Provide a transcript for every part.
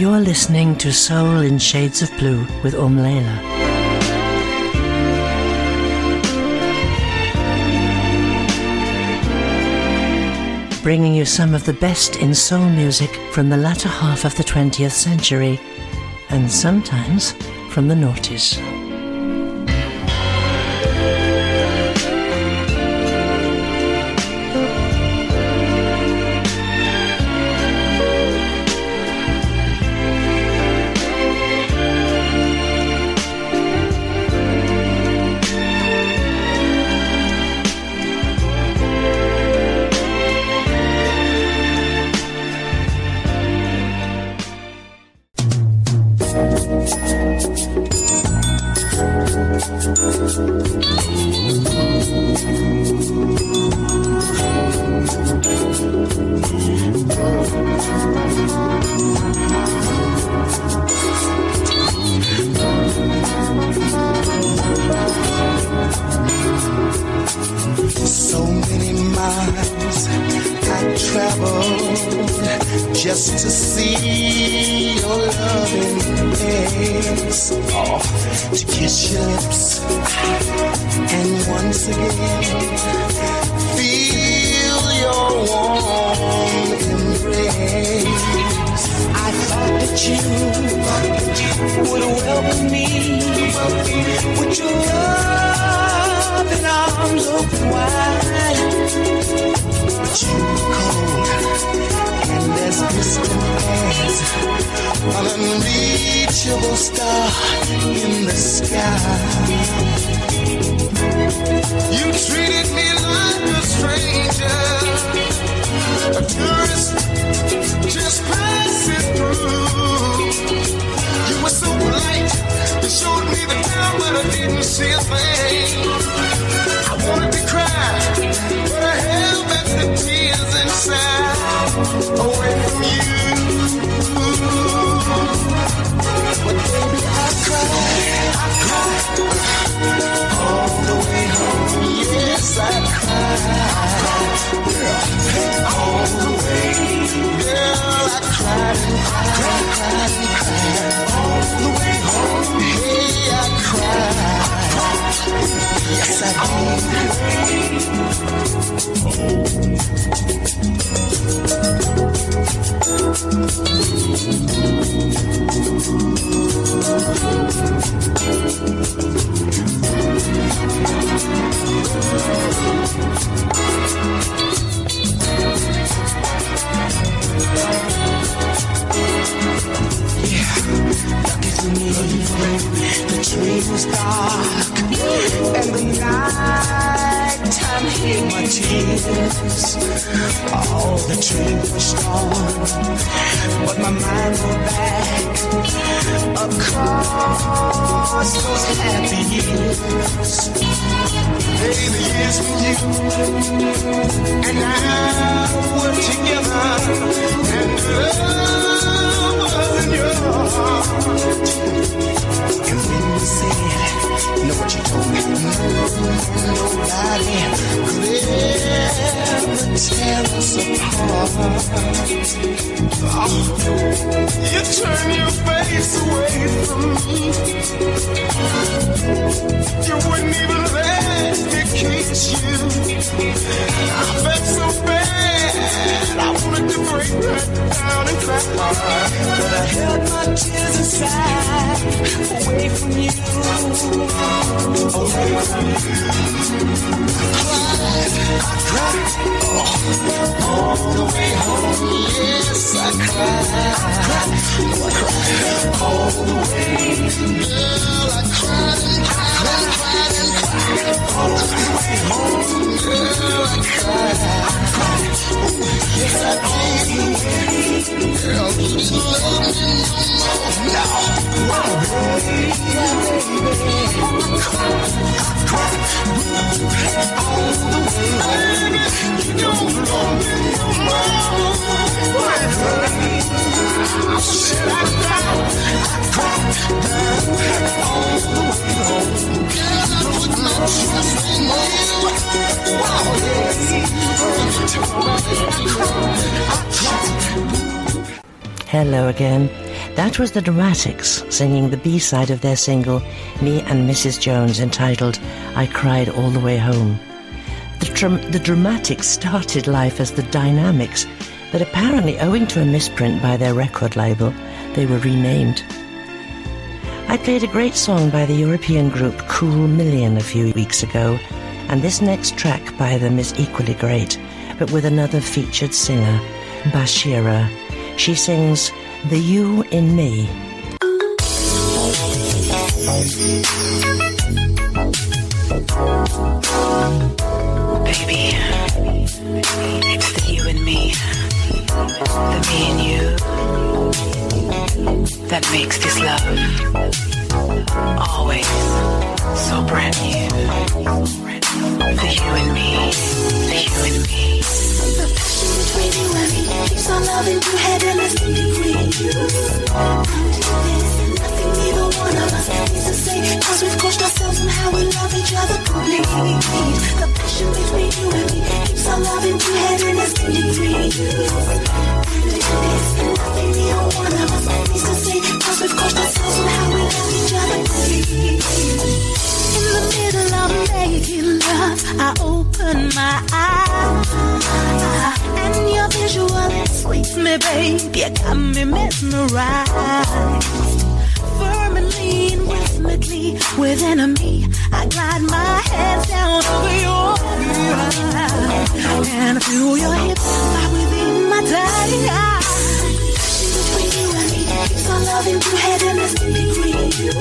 You're listening to Soul in Shades of Blue with Leila. Bringing you some of the best in soul music from the latter half of the 20th century, and sometimes from the noughties. So many miles I traveled just to see your loving face, to kiss your lips and once again feel your warm embrace. I thought that you would welcome me with your love and arms open wide. But you were cold and as distant as an unreachable star in the sky. You treated me like a stranger, a tourist just passing through. You were so polite, you showed me the town, but I didn't see a thing. I wanted to cry, but I held back the tears inside, away from you. But baby, I cried all the way home. Yes, I cried all the way. Girl, I cried all the way home. Hey, I cried. Yes, I the train was dark and the night time hid my tears. All the train pushed on, but my mind went back across those happy years. Hey, the years with you and I were together, and love was in your heart. And when you said, you know what you told me? Nobody could ever tear us apart. Oh, you turn your face away from me. You wouldn't even let me kiss you. I felt so bad, I wanted to break right down and cry. But I held my tears inside, away from you, away from you. I cried all the way home. Yes, I cried all the way. Girl, I cried and cried and cried all the way home. Girl, I cried. Yes, I did. Girl, you didn't love me no more. Baby, I cried all the way home. You don't love me no more. I said I cried all the way home. Girl, I put my trust in you. Wow, Hello again. That was the Dramatics singing the B-side of their single, Me and Mrs. Jones, entitled I Cried All the Way Home. The Dramatics started life as the Dynamics, but apparently owing to a misprint by their record label, they were renamed. I played a great song by the European group Cool Million a few weeks ago, and this next track by them is equally great, but with another featured singer, Bashira. She sings The You in Me. Baby, it's the you and me, the me and you, that makes this love always so brand new. The you and me, the you and me. The passion between you and me keeps on loving you, head and us between you. Nothing neither one of us needs to say, cause we've crushed ourselves and how we love each other completely. The passion between you and me keeps on loving you, head and us between you. Nothing neither one of us needs to say, cause we've crushed ourselves and how we love each other completely. In the middle of making love, I open my eyes, and your visual sweets me, babe. You got me mesmerized. Firm and lean, rhythmically within me, I glide my hands down over your behind, and feel your hips lie within my tiny eyes. Between you and me, keeps on loving you, head and us between you.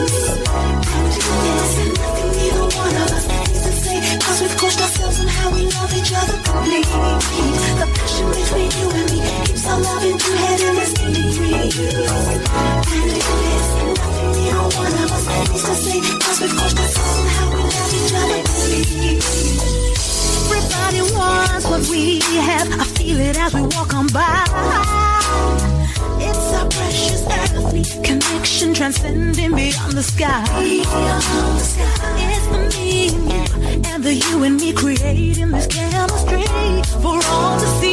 Nothing neither one of us needs to say, cause we've crushed ourselves and how we love each other completely. The passion between you and me keeps on loving you, head and us between you. Nothing neither one of us needs to say, cause we've crushed ourselves and how we love each other completely. Everybody wants what we have, I feel it as we walk on by. It's our precious earthly connection, transcending beyond the sky. It's the me and you, and the you and me, creating this chemistry for all to see.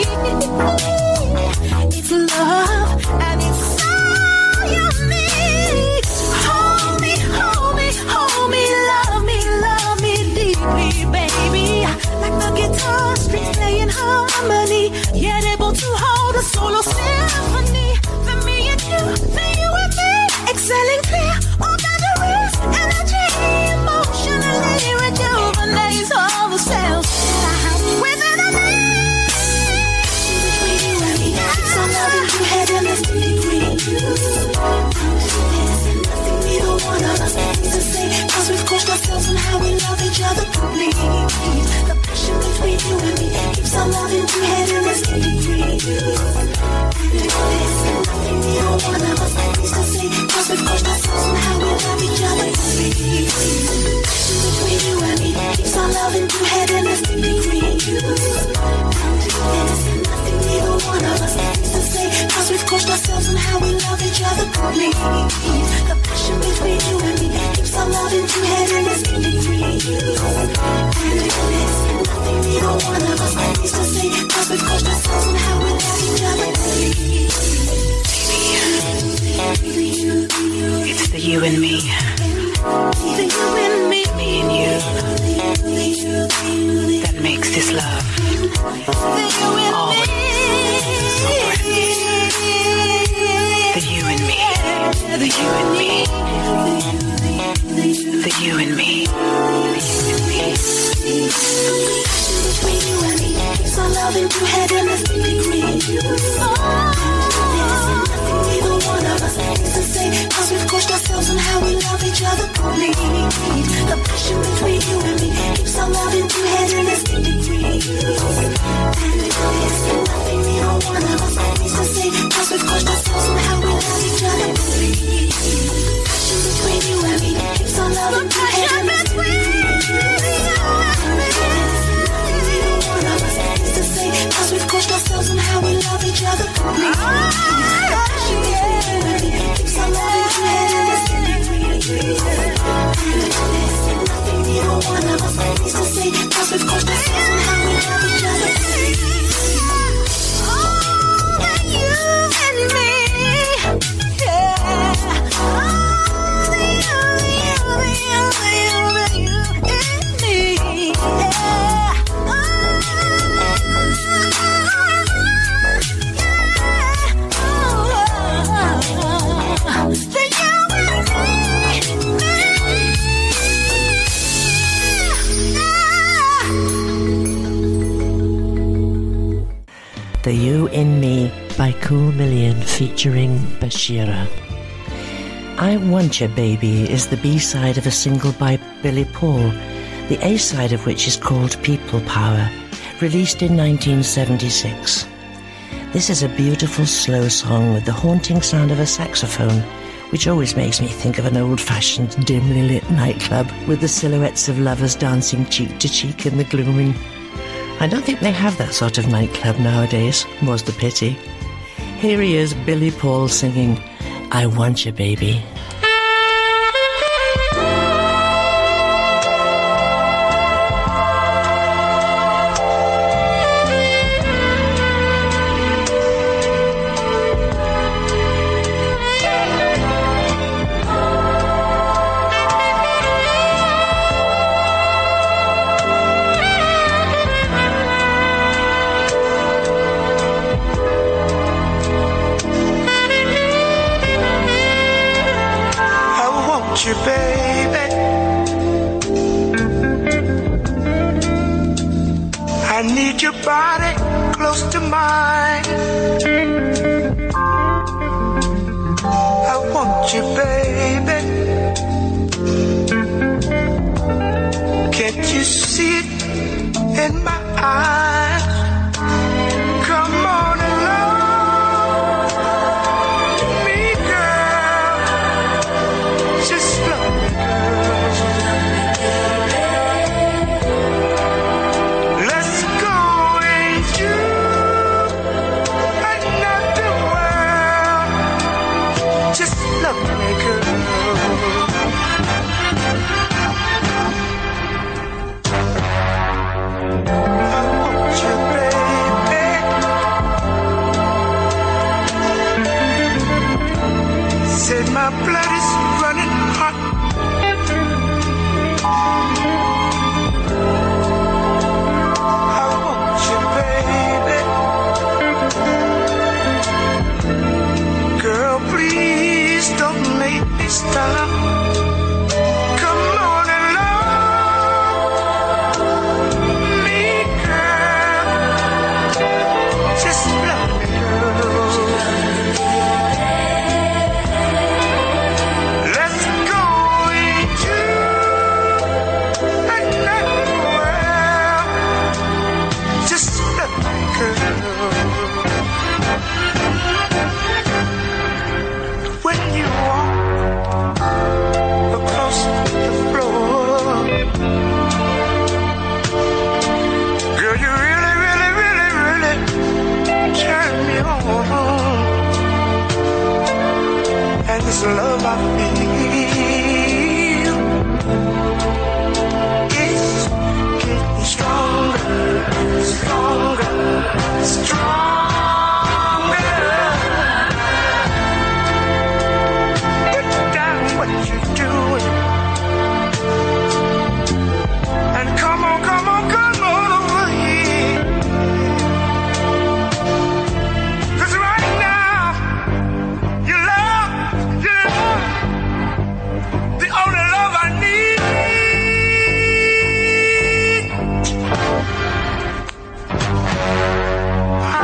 It's love, and it's all you need. Hold me, hold me, hold me, love me deeply, baby. Like the guitar strings playing harmony, yet able to hold a solo symphony. The me and you, the you and me, excelling clear, all boundaries, energy, emotionally rejuvenates all the cells within a me. Between you and me, keeps on loving you, head and us between you. Nothing neither one of us needs to say, cause we've crushed ourselves and how we love each other completely. The passion between you and me keeps on loving you, head and us between you. Nothing neither one of us needs to say, cause we've crushed ourselves and how we love each other completely. Passion between you and me keeps on loving you, head and us between you. Nothing neither one of us needs to say, cause we've crushed ourselves and how we love each other completely. The passion between you and me keeps on loving you, head and us between you. Nothing neither one of us needs to say, cause we've crushed ourselves and how we love each other completely. It's the you and me, The you and me, me and you, that makes this love always so brand new. The you and me, the you and me, the you and me, the you and me. between you and me keeps on loving you, head and us between you. Nothing neither one of us needs to say, cause we've crushed ourselves and how we love each other completely. The passion between you and me keeps on loving you, head and us between you. Nothing neither one of us needs to say, cause we've crushed ourselves and how we love each other completely. Passion between you and me keeps on loving you, head and us between you. Cause we've crushed ourselves and how we love each other completely. Keeps on loving you, head and us nothing neither one of us needs to say, cause we've crushed ourselves and how we love each other completely. Oh, you and me. The You in Me by Cool Million featuring Bashira. I Want Ya Baby is the B-side of a single by Billy Paul, the A-side of which is called People Power, released in 1976. This is a beautiful slow song with the haunting sound of a saxophone, which always makes me think of an old-fashioned, dimly lit nightclub with the silhouettes of lovers dancing cheek to cheek in the gloaming. I don't think they have that sort of nightclub nowadays, more's the pity. Here he is, Billy Paul, singing I Want Ya Baby. You, baby, I need your body close to mine. I want you, baby. Can't you see it in my eyes? Come on and love me, girl. Just love me, girl. Let's go into another world. Just love me, girl. I want you, baby. Said my blood is running hot. I want you, baby. Girl, please don't make me stop. Come on and love me, girl. Just love me, girl. Let's go into another world. Just love me, girl. When you walk across the floor, girl, you really, really, really, really turn me on. And this love I feel is getting stronger, stronger, stronger. Put down what you're doing and come on, come on, come on over here. 'Cause right now, your love, the only love I need. I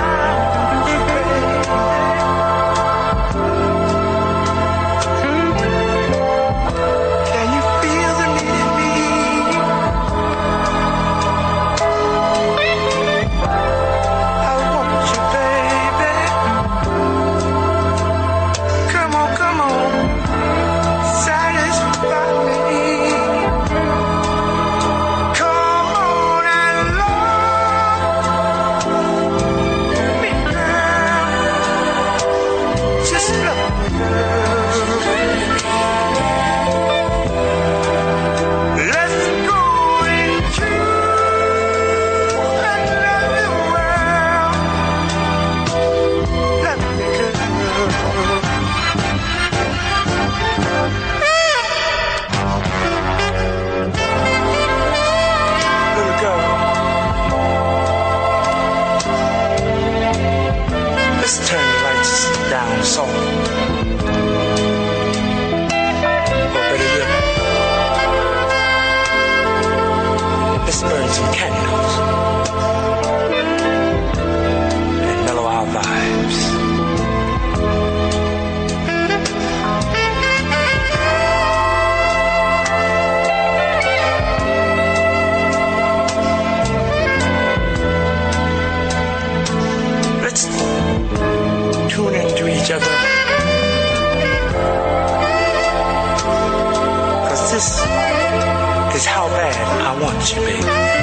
want you, baby.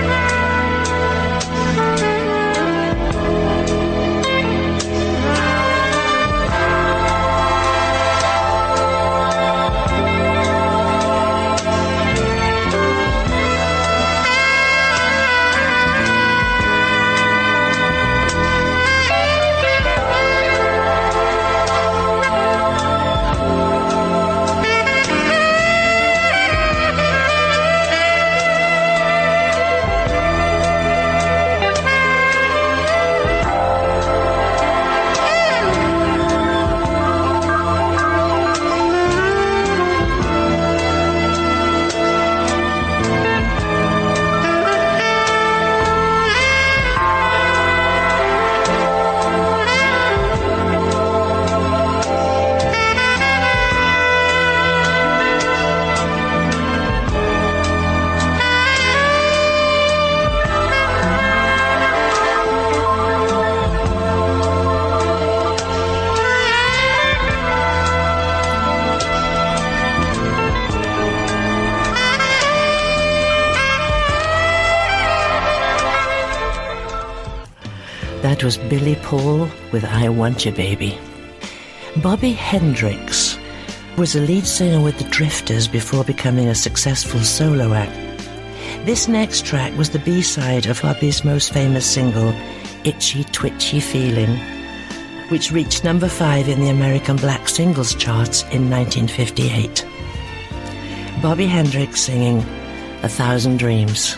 That was Billy Paul with I Want You Baby. Bobby Hendricks was a lead singer with the Drifters before becoming a successful solo act. This next track was the B-side of Bobby's most famous single, Itchy Twitchy Feeling, which reached number 5 in the American Black Singles Charts in 1958. Bobby Hendricks singing 1,000 Dreams.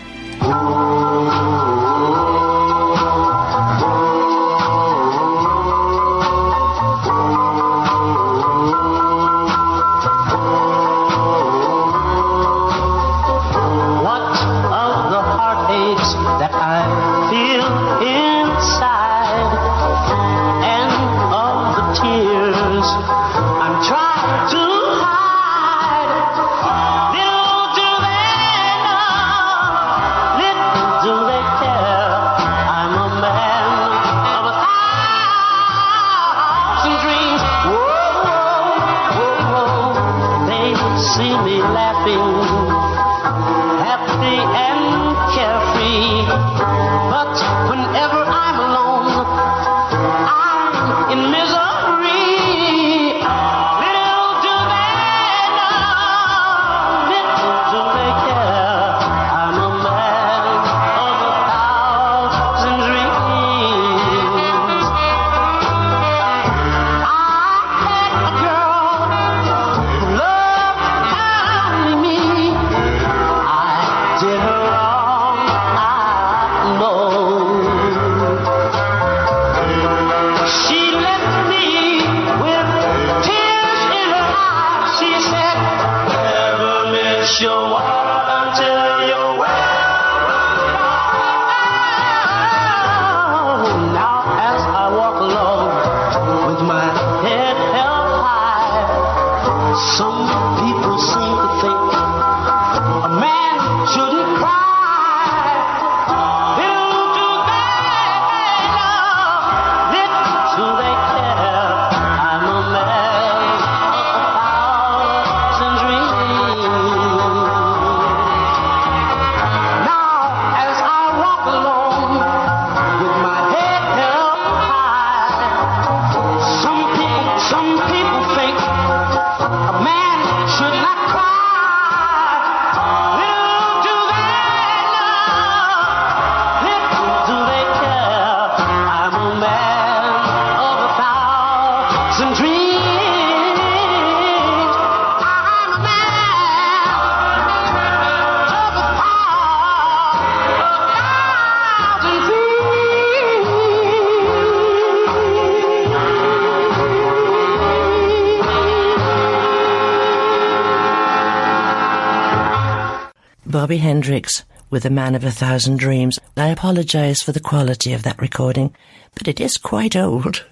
Bobby Hendricks with A Man of 1,000 Dreams. I apologise for the quality of that recording, but it is quite old,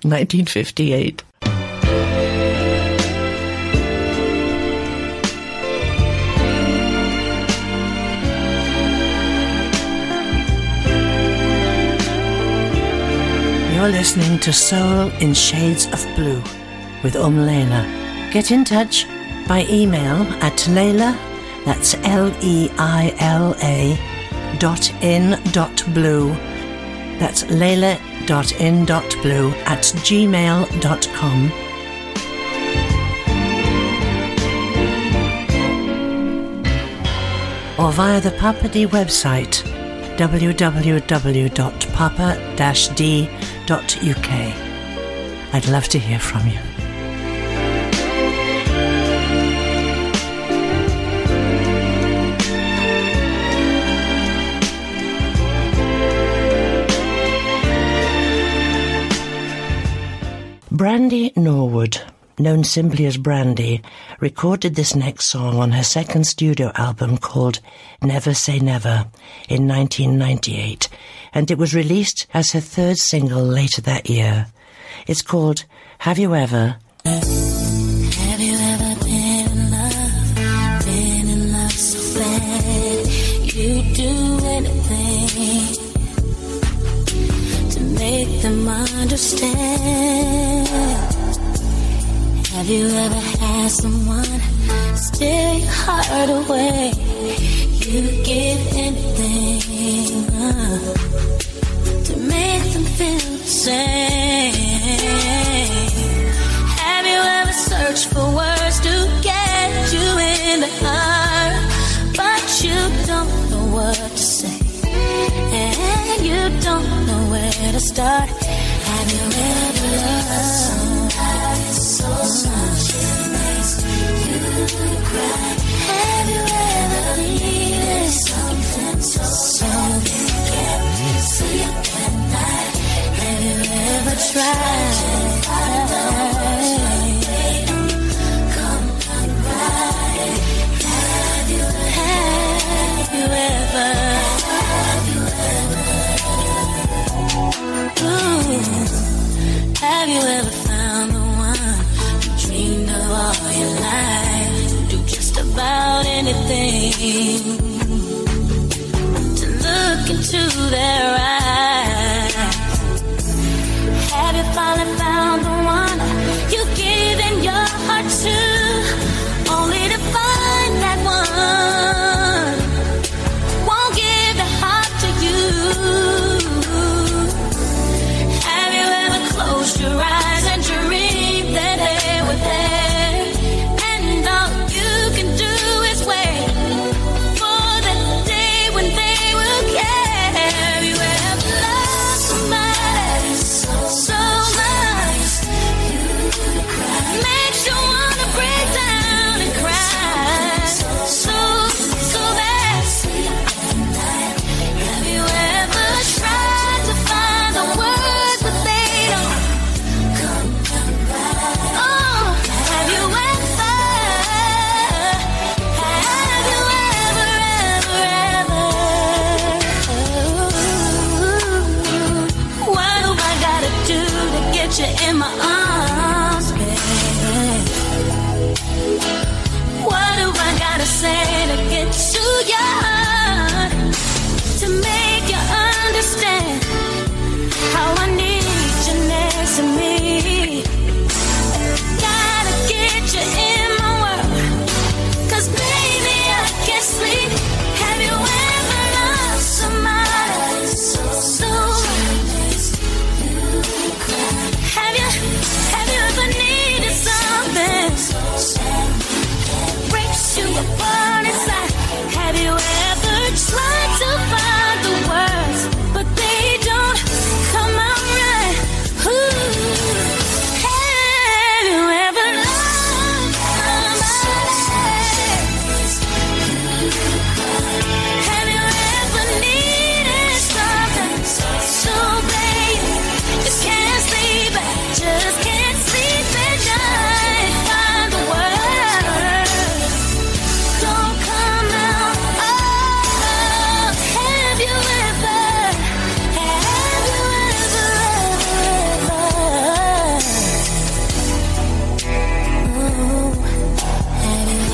1958. You're listening to Soul in Shades of Blue with Leila. Get in touch by email at Leila, That's leila.in.blue. That's leila.in.blue@gmail.com. Or via the Papa D website, www.papa-d.uk. I'd love to hear from you. Brandy Norwood, known simply as Brandy, recorded this next song on her second studio album called Never Say Never in 1998, and it was released as her third single later that year. It's called Have You Ever? Have you ever been in love so bad you'd do anything to make them understand? Have you ever had someone steal your heart away? You'd give anything to make them feel the same. Have you ever searched for words to get you in the heart, but you don't know what to say, and you don't know where to start? Have you ever loved somebody so much it makes you cry? Have you ever needed something so you can't sleep at night? Have you ever tried to find a way to come out right? Have you ever? Have you ever found the one you dreamed of all your life? Do just about anything to look into their eyes. Have you finally found the one you've given your heart to, only to find that one won't give the heart to you? Close your eyes and dream that they were there, and all you can do is wait for the day when they will care. Have you ever loved somebody so much makes you wanna break down and cry so bad? Have you ever tried to find the words but they don't? You in my arms, baby. What do I gotta say to get to your heart, to make you understand how I need you next to me? Gotta get you in my world, 'cause baby I can't sleep. Have you ever loved somebody so Have you ever needed something breaks you apart inside? Have you ever tried to find the words, but they don't come out right? Have you ever loved somebody? Have you ever needed something so bad you can't sleep? Just can't sleep at night. Find the words don't come out. Oh, have you ever? Have you ever? Oh, have you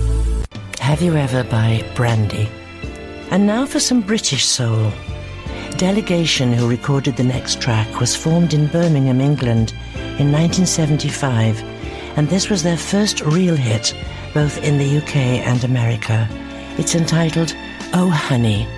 Have You Ever by Brandy. And now for some British soul. delegation who recorded the next track was formed in Birmingham, England in 1975, and this was their first real hit, both in the UK and America. It's entitled Oh Honey.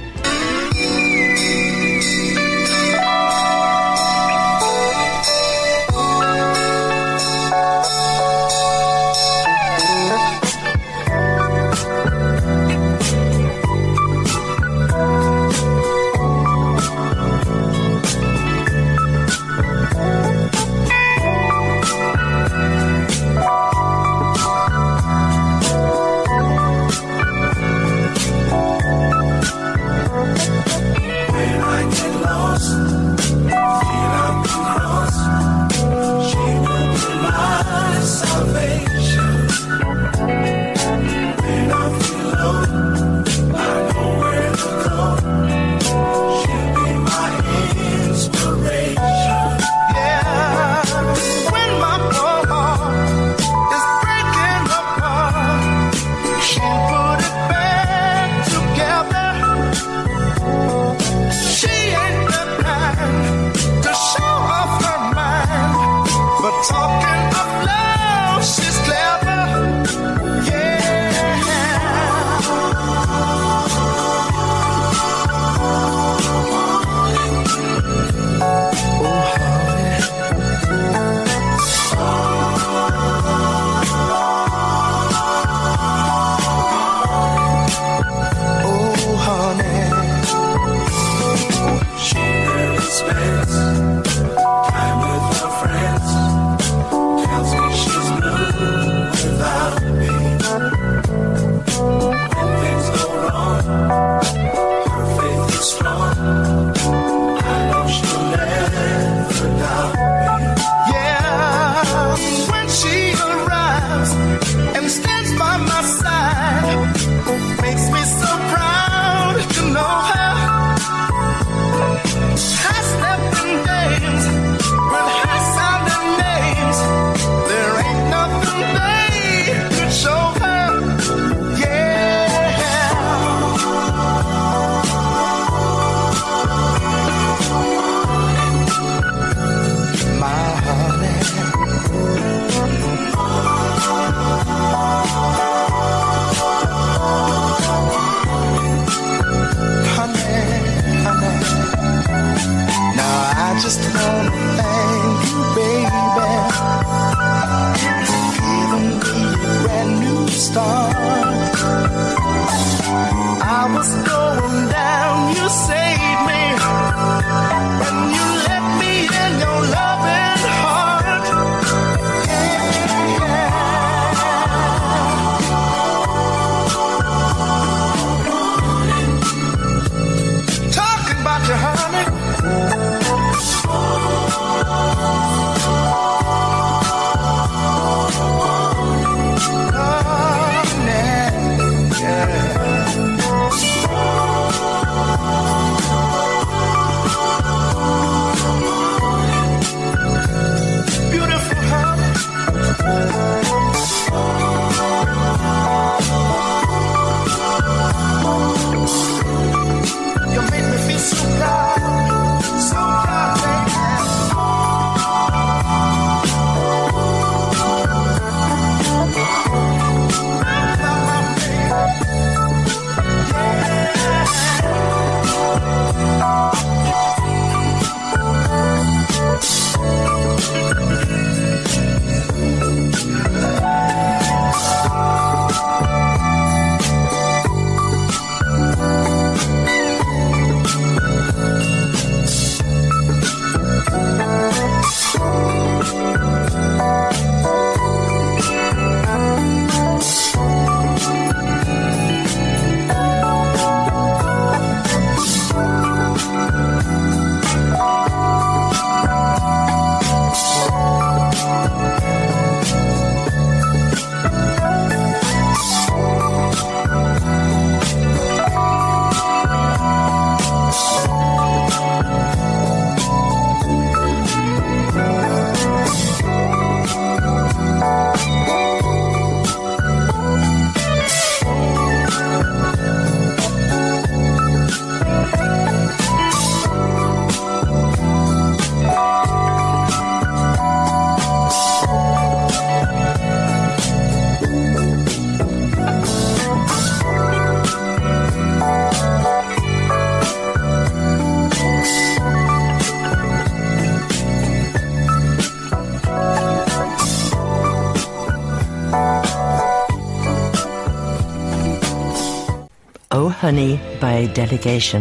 Honey by Delegation.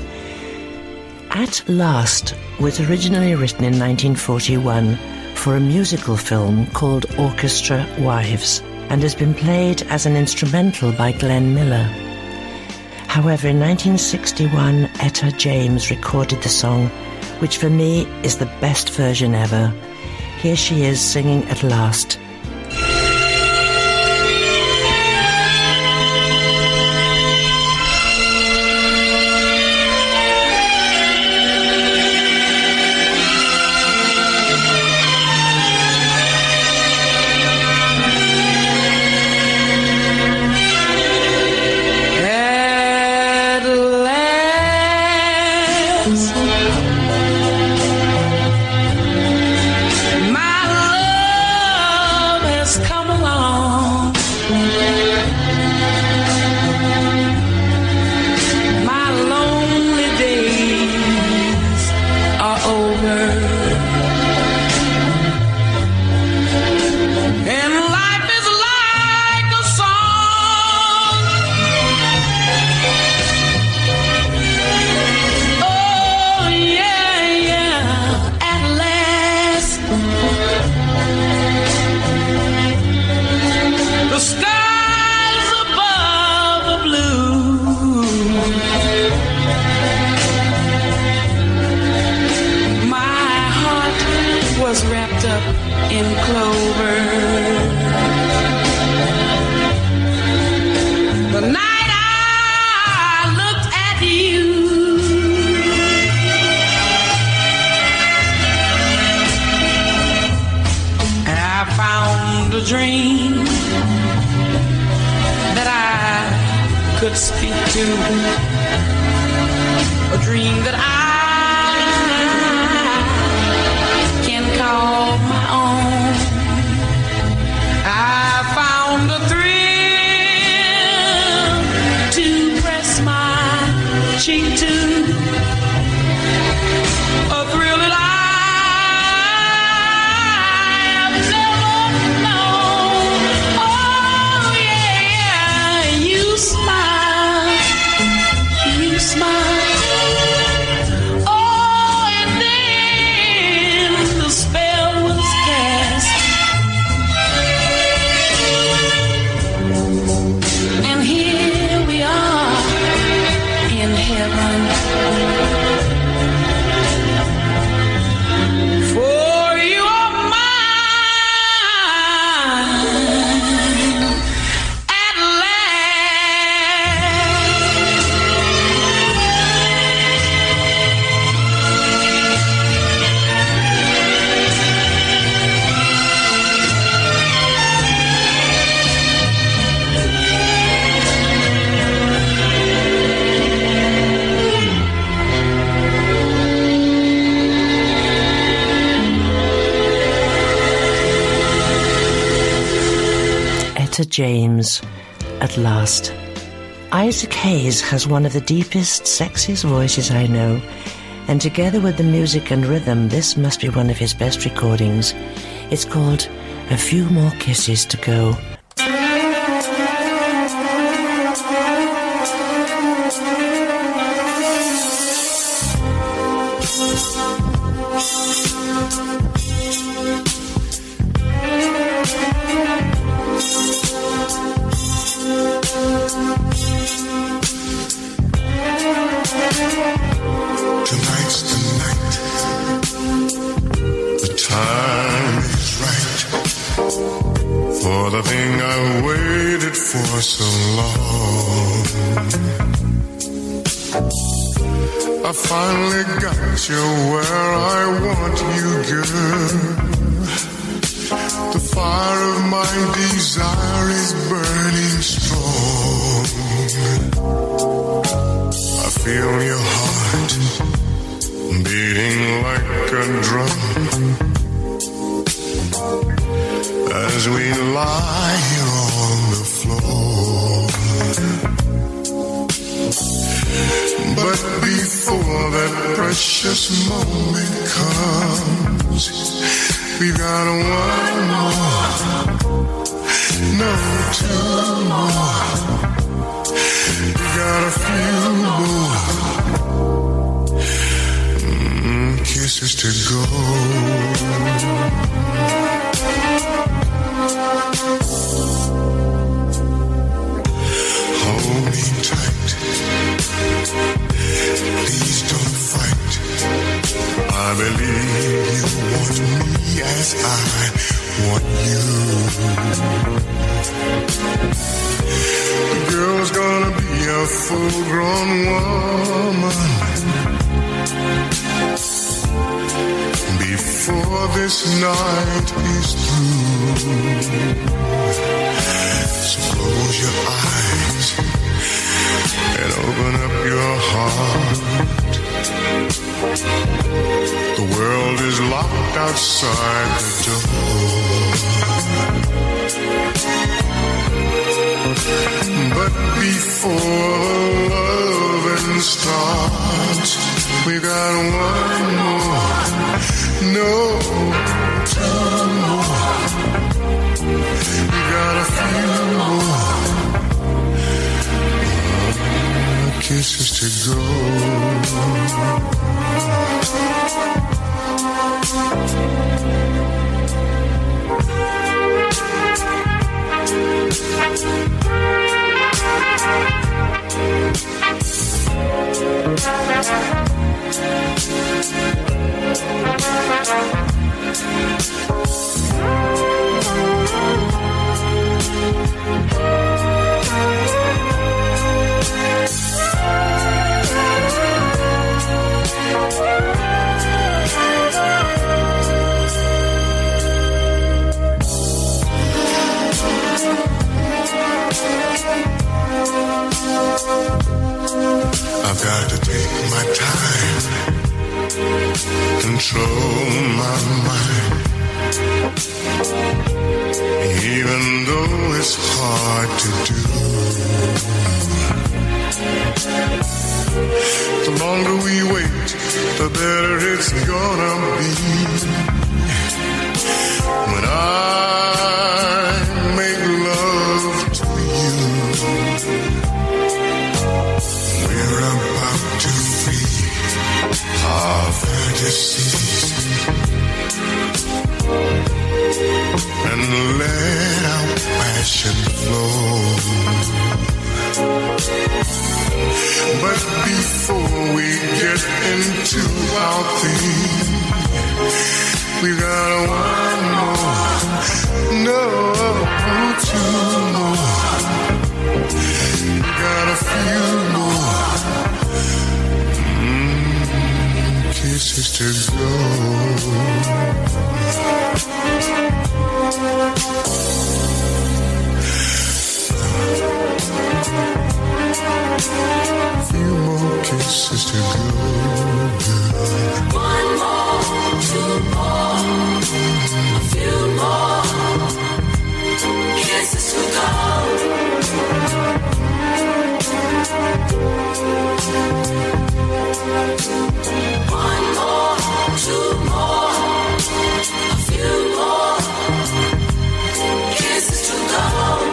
At Last was originally written in 1941 for a musical film called Orchestra Wives and has been played as an instrumental by Glenn Miller. However, in 1961, Etta James recorded the song, which for me is the best version ever. Here she is singing At Last. James, At Last. Isaac Hayes has one of the deepest, sexiest voices I know, and together with the music and rhythm, this must be one of his best recordings. It's called A Few More Kisses to Go. We got a few more kisses to go. Hold me tight. Please don't fight. I believe you want me as I want you. The girl's gonna be a full-grown woman before this night is through. So close your eyes and open up your heart. The world is locked outside the door. But before loving starts, we got one more, no, two more. We got a few more kisses to go. I've got to take my time, control my mind, even though it's hard to do. The longer we wait, the better it's gonna be. When I make love to you, we're about to free our fantasies and let our passion flow. But before we get into our thing, we got one more, no, two more. We got a few more kisses to go. Few more kisses to go. One more, two more, a few more kisses to go. One more, two more, a few more kisses to go.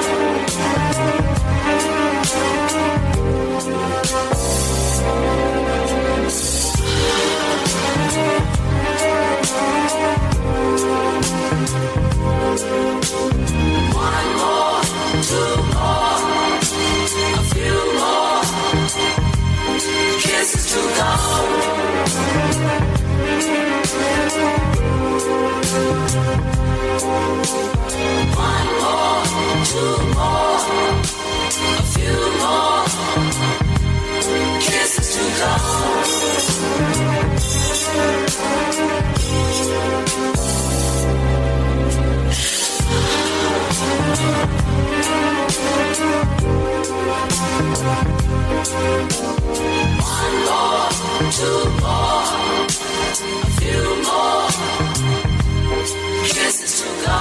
One more, two more, a few more kisses to go. One more, two more, a few more kisses to go. One more, two more, a few more kisses to go.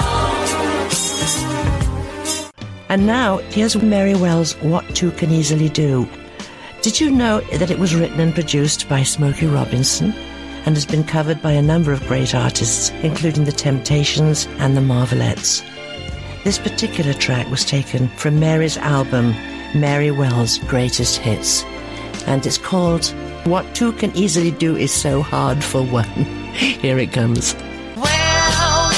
And now, here's Mary Wells' What Two Can Easily Do. Did you know that it was written and produced by Smokey Robinson and has been covered by a number of great artists, including The Temptations and The Marvelettes? This particular track was taken from Mary's album, Mary Wells' greatest hits. And it's called What Two Can Easily Do Is So Hard for One. Here it comes. Well,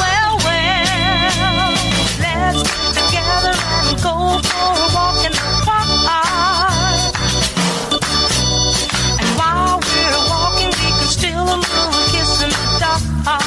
let's get together and go for a walk in the park. And while we're walking, we can steal a little kiss in the dark.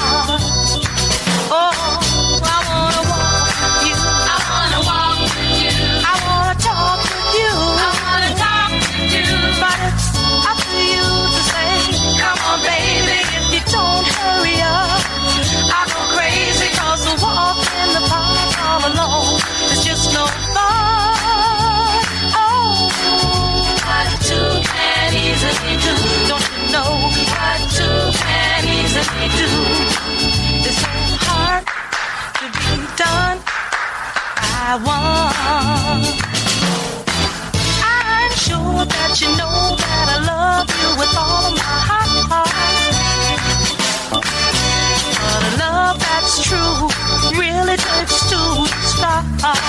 Oh, I wanna walk with you. I wanna walk with you. I wanna talk with you. I wanna talk with you. But it's up to you to say, come on, baby, if you don't hurry up, I go crazy, 'cause the walk in the park all alone is just no fun. Oh, what two can easily do? Don't you know what two can easily do? It's so hard to be done by one. I'm sure that you know that I love you with all of my heart. But a love that's true really takes two to start.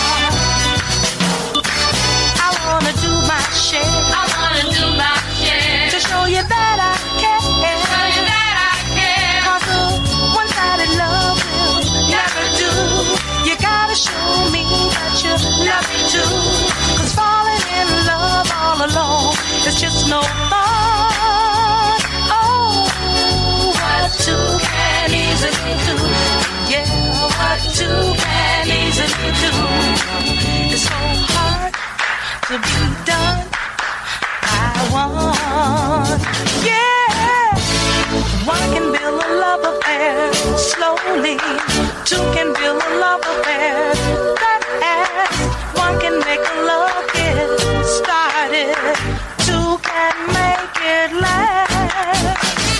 I wanna do my share. I wanna do my share to show you that I care. Show you that I care. 'Cause the one-sided love will never do. You gotta show me that you love me too. 'Cause falling in love all alone is just no fun. Oh, what two can easily do? Yeah, what two can easily do? It's so hard to be done by one. Yeah, one can build a love affair slowly. Two can build a love affair fast. One can make a love get started. Two can make it last.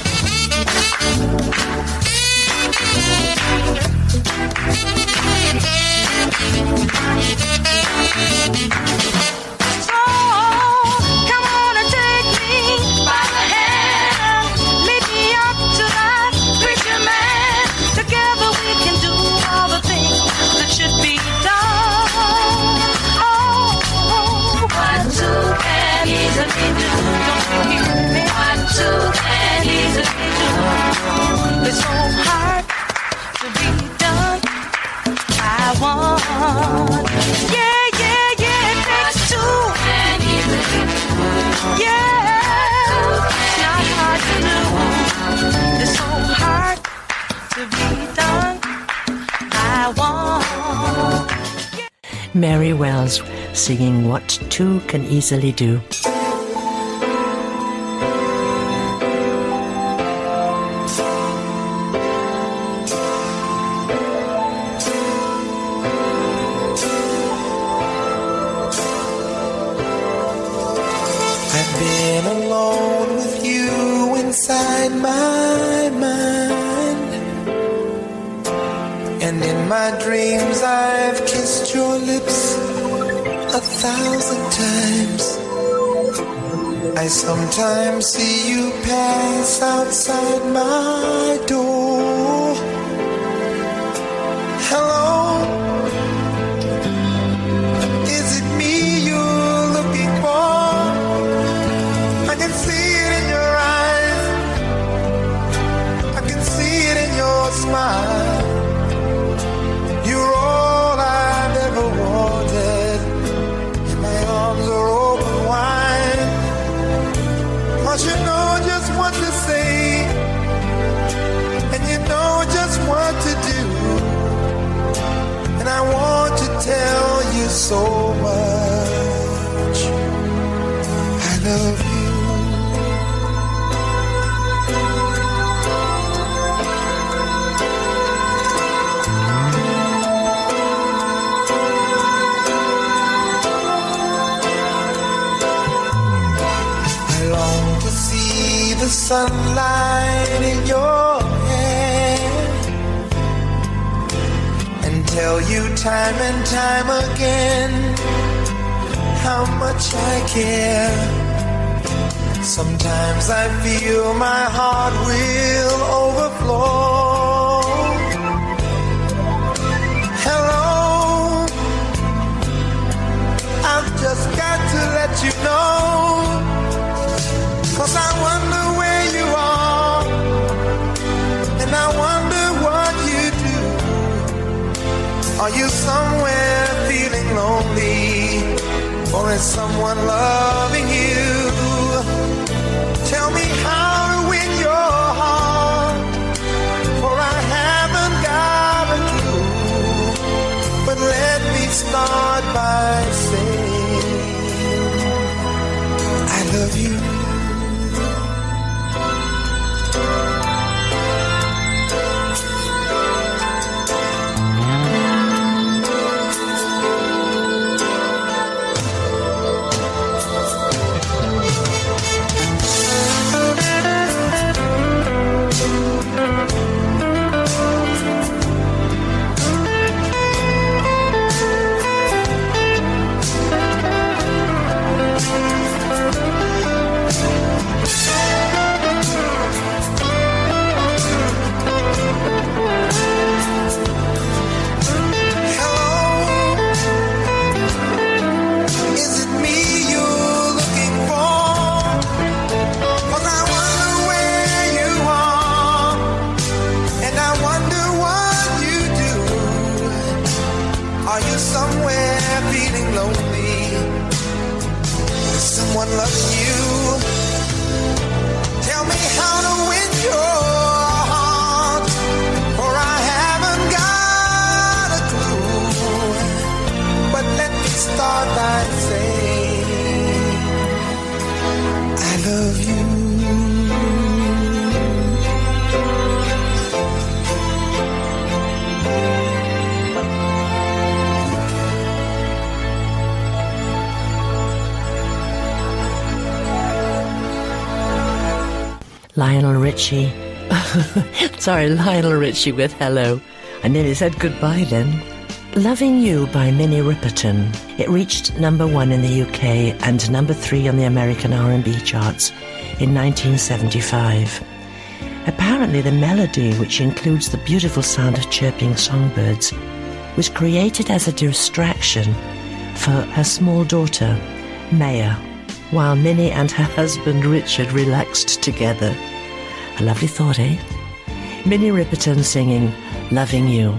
So, come on and take me by the hand. Lead me up to that preacher man. Together we can do all the things that should be done. Oh, what two can easily do? Don't you hear me? What two can easily do? It's so hard to be done by one. Yeah, it takes two. Yeah, it's not hard to do. It's so hard to be done by one. Mary Wells singing What Two Can Easily Do. I've been alone with you inside my mind, and in my dreams I've kissed your lips 1,000 times. I sometimes see you pass outside my door. Hello, is it me you're looking for? I can see it in your eyes, I can see it in your smile. You're all I've ever wanted, and my arms are open wide. 'Cause you know just what to say, and you know just what to do. And I want to tell you so much I love you. I long to see the sunlight in your hair and tell you time and time again how much I care. Sometimes I feel my heart will overflow. Hello, I've just you somewhere feeling lonely? Or is someone loving you? Tell me how to win your heart, for I haven't got a clue. But let me start by saying I love you. Loving you. Tell me how to win your heart, for I haven't got a clue. But let me start by saying I love you. Lionel Richie. Sorry, Lionel Richie with Hello. I nearly said goodbye then. Loving You by Minnie Riperton. It reached number 1 in the UK and number 3 on the American R&B charts in 1975. Apparently the melody, which includes the beautiful sound of chirping songbirds, was created as a distraction for her small daughter, Maya, while Minnie and her husband Richard relaxed together. A lovely thought, eh? Minnie Riperton singing Loving You.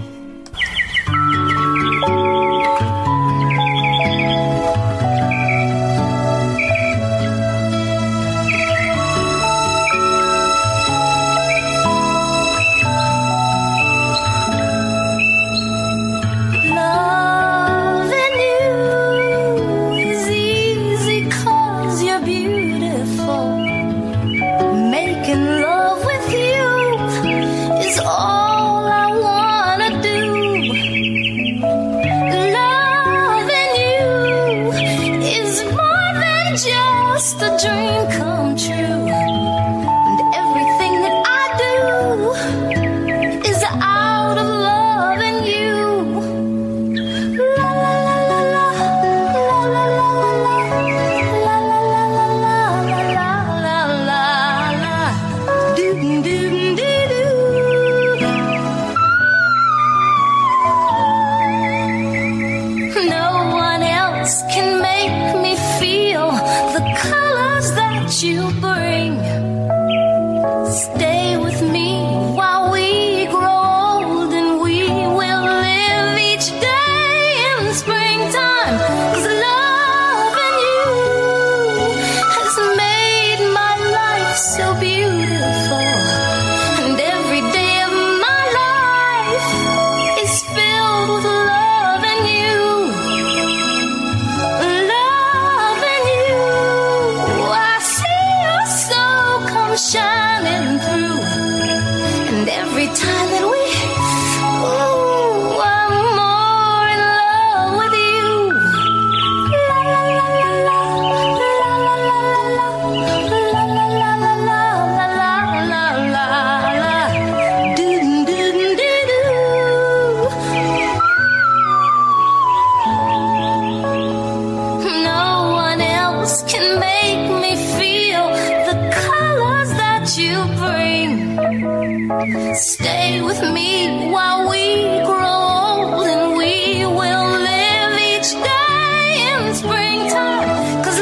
Stay with me while we grow old, and we will live each day in springtime. 'Cause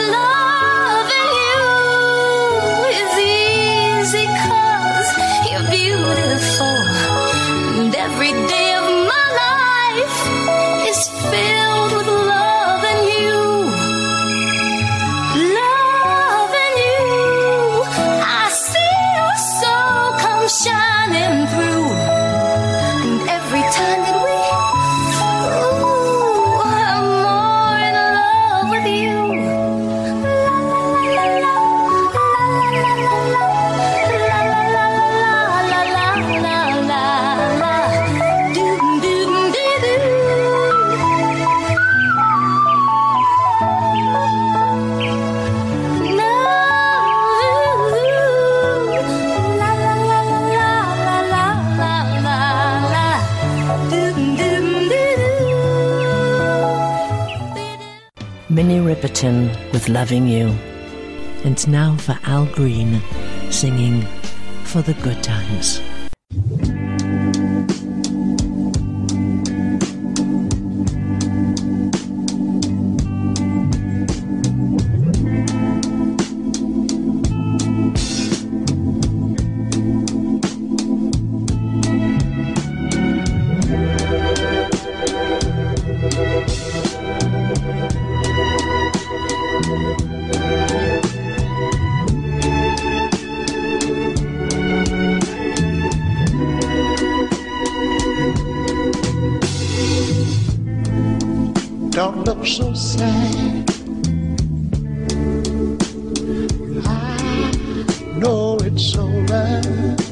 loving you is easy 'cause you're beautiful, and every day of my life is filled with love and you. Love and you. I see your soul come shining through. And every time that we, ooh, I'm more in love with you. La la la la la la la la la la. Minnie Riperton with Loving You. And now for Al Green singing For the Good Times. Don't look so sad. I know it's over.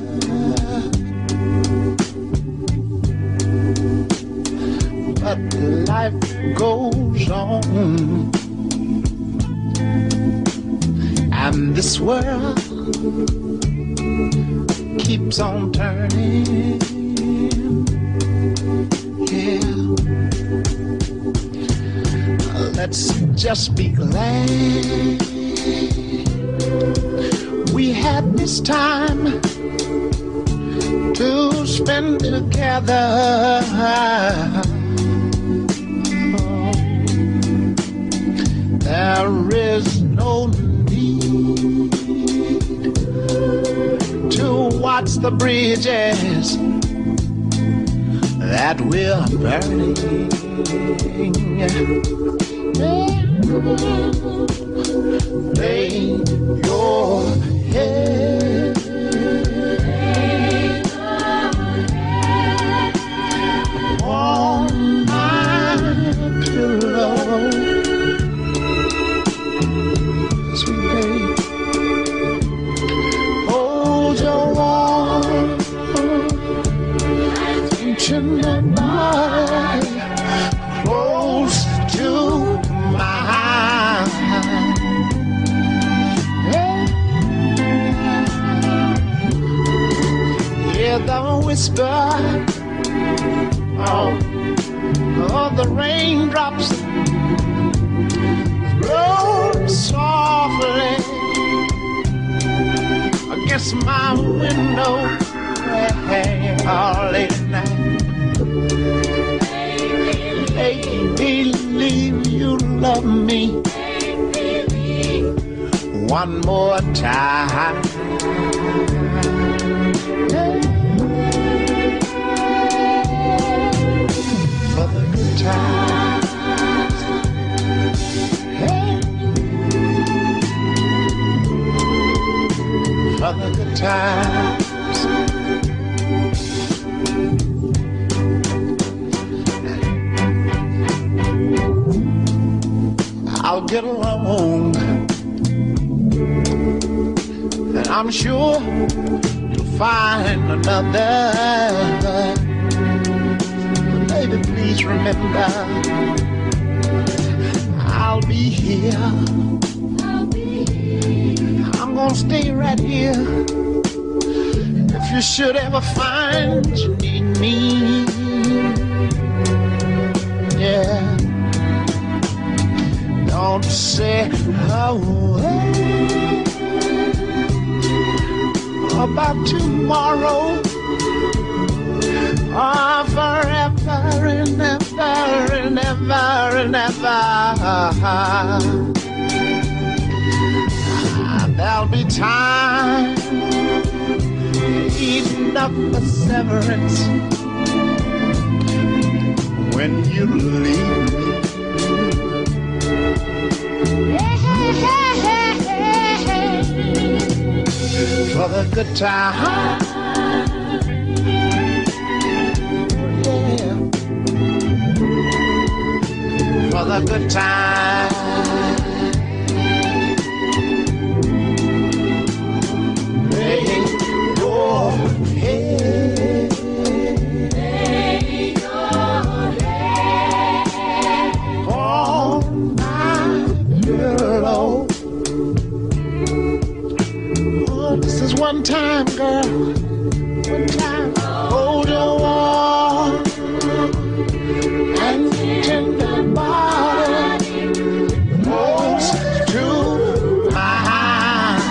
But life goes on. And this world keeps on turning. Yeah. Let's just be glad we had this time to spend together. Oh, there is no need to watch the bridges that we're burning. Lay your head on my pillow, sweet babe. Hold your warm, ancient body close to mine. Hear the whisper of the raindrops roll softly against my window all late at night. Make believe you love me one more time. For the good times. For the good times. I'll get along, and I'm sure you'll find another. But baby, please remember, I'll be here. I'm gonna stay right here. If you should ever find you need me, yeah. Don't say about tomorrow or forever and ever and ever and ever. There'll be time eating up the severance when you leave me. For the good time, yeah. For the good time. Lay your head. Lay your head on my pillow. Oh, this is one time, girl. One time. Hold your warm and tender body close to mine.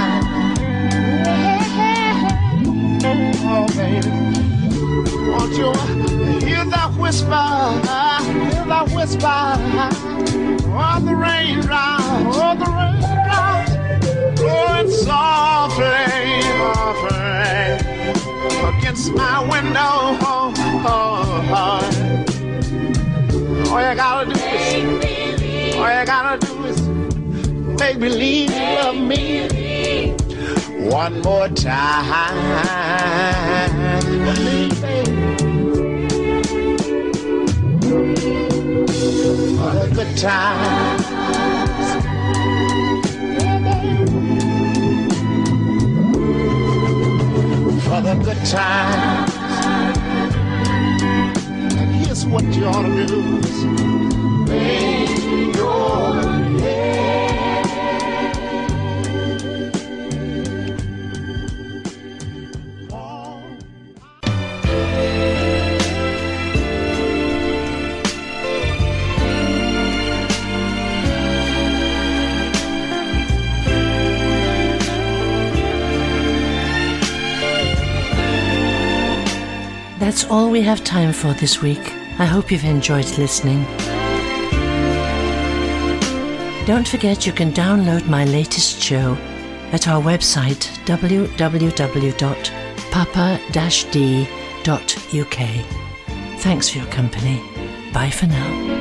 Oh, baby, won't you hear that whisper? Hear that whisper? Oh, the raindrops, oh, the raindrops, blowing softly, softly against my window. All you gotta do is, all you gotta do is make believe you love me one more time. Believe me. For the good times. For the good times. And here's what you ought to do is lay your head. On. That's all we have time for this week. I hope you've enjoyed listening. Don't forget you can download my latest show at our website www.papa-d.uk. Thanks for your company. Bye for now.